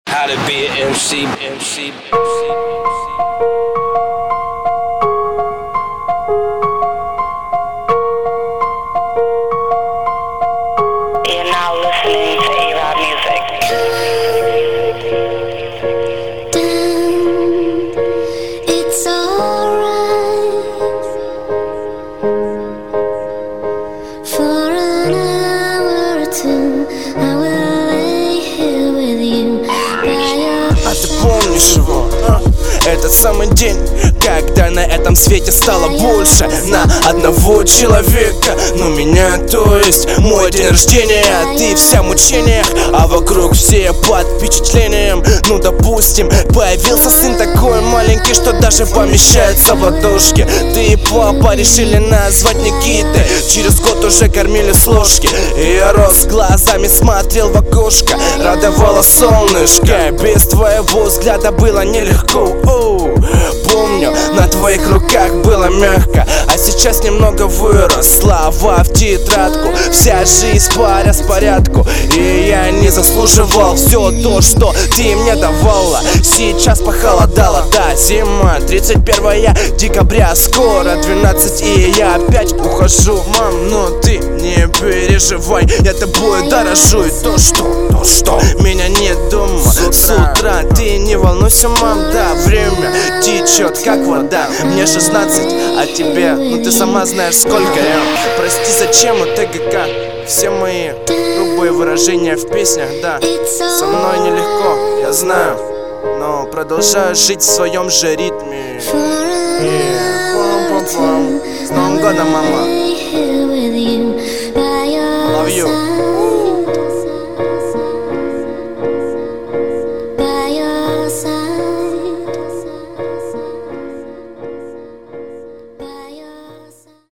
How to be an MC. You're now listening to A-Rod Music. Damn, it's alright. For an hour or two, I will lay here with you by your А ты помнишь его? Этот самый день, когда на этом свете стало больше на одного человека. Но меня, то есть мой день рождения. Ты вся в мучениях, а вокруг все под впечатлением. Ну допустим, появился сын такой маленький, что даже помещается в ладошке. Ты и папа решили назвать Никитой. Через год уже кормили с ложки. И я рос глазами, смотрел в окошко, радовало солнышко. Без твоего взгляда было нелегко. Помню, на твоих руках было мягко, а сейчас немного вырос. Слова в тетрадку, вся жизнь по распорядку. И я не заслуживал все то, что ты мне давала. Сейчас похолодало, да, зима, 31 декабря, скоро 12, и я опять ухожу. Мам, но ты не переживай, я тобой дорожу. И то, что меня нет дома с утра. Ты не волнуйся, мам, да, время течет как вода. Мне 16, а тебе, ну ты сама знаешь сколько я. Прости, зачем ТГК? Все мои грубые выражения в песнях, да. Со мной нелегко, я знаю, но продолжаю жить в своем же ритме. С Новым годом, мама. Love you.